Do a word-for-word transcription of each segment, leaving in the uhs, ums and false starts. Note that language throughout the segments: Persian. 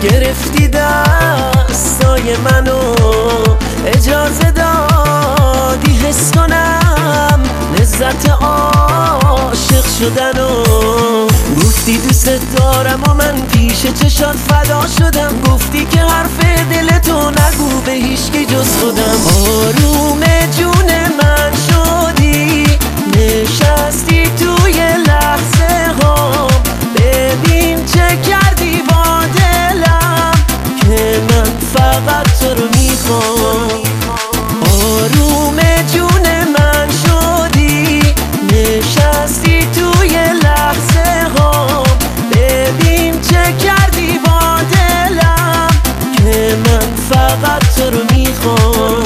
گرفتی دستای منو، اجازه دادی حس کنم لذت عاشق شدنو. گفتی دوست دارم و من پیش چشات فدا شدم، گفتی که حرف دلتو نگو به هیچکی جز خودم. آروم جون من شدی، نشستی توی لحظه ها، ببین چه کردی با دلم که من فقط تو رو میخوام. آروم جون من شدی، نشستی توی لحظه ها، ببین چه کردی با دلم که من فقط تو رو میخوام.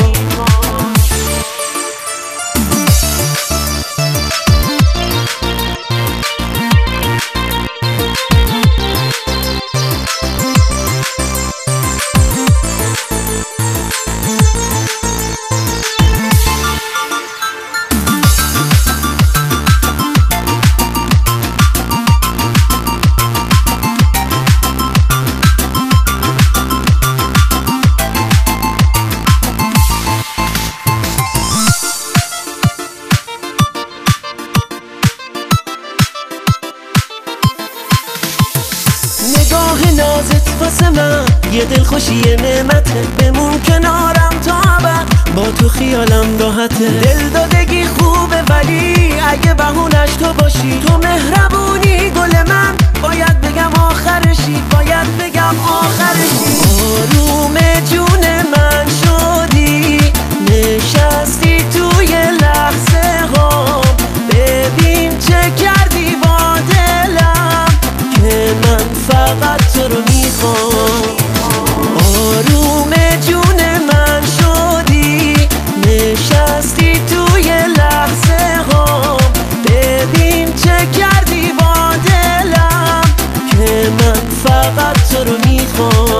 نگاه نازت واسه من یه دلخوشی نعمته، بمون کنارم تا ابد با تو خیالم راحته. دل دادگی خوبه ولی اگه بهونش تو باشی، تو مهربونی گل من، باید بگم آخرشی، باید بگم آخرشی. آروم جون من شدی، نشستی توی لحظه ها، ببین چه کردی با دلم که من فقط تو رو میخوام. آروم جون من شدی، نشستی توی لحظه ها، ببین چه کردی با دلم که من فقط تو رو میخوام.